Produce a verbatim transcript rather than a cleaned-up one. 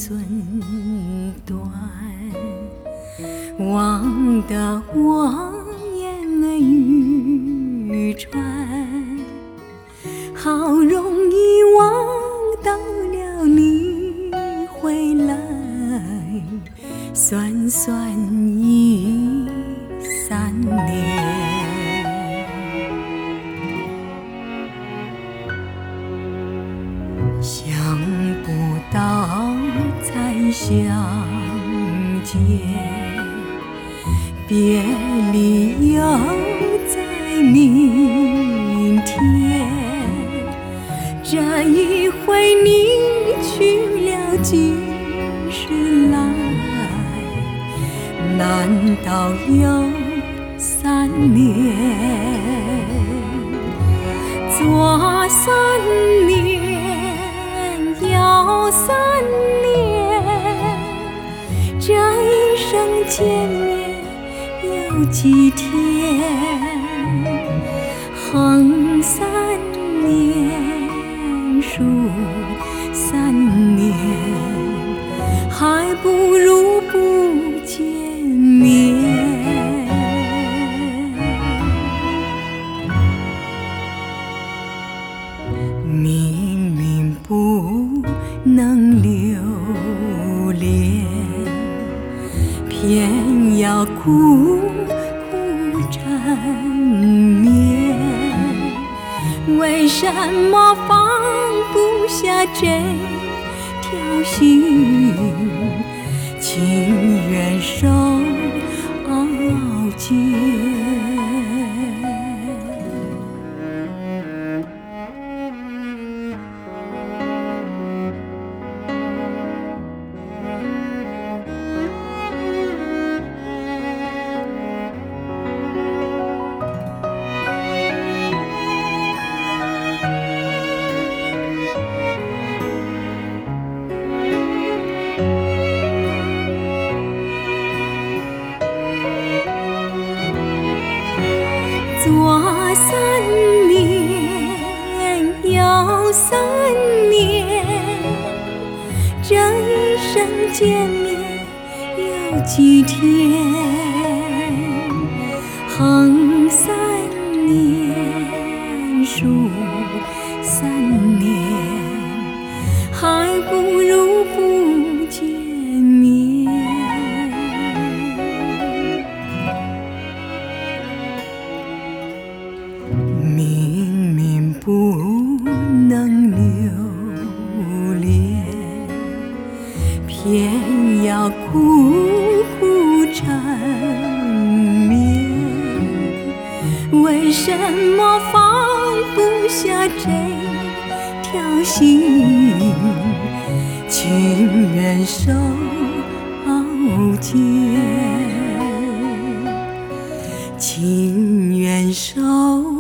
寸断，望得我眼儿欲穿，好容易望到了你回来，算算已三年。想不到再相见，别离又在明天。这一回你去了几时来？难道有三年？左三年，右三年，这一生见面有几天？横三年，竖三年，还不如不见面。明明不能留恋，偏要苦苦缠绵。为什么放不下这条心，情愿受熬煎？左三年，右三年，这一生见面有几天？横三年，竖三年，还不如不见面。明明不能留恋，偏要苦苦缠绵。为什么放不下这条心，情愿受熬煎，情愿受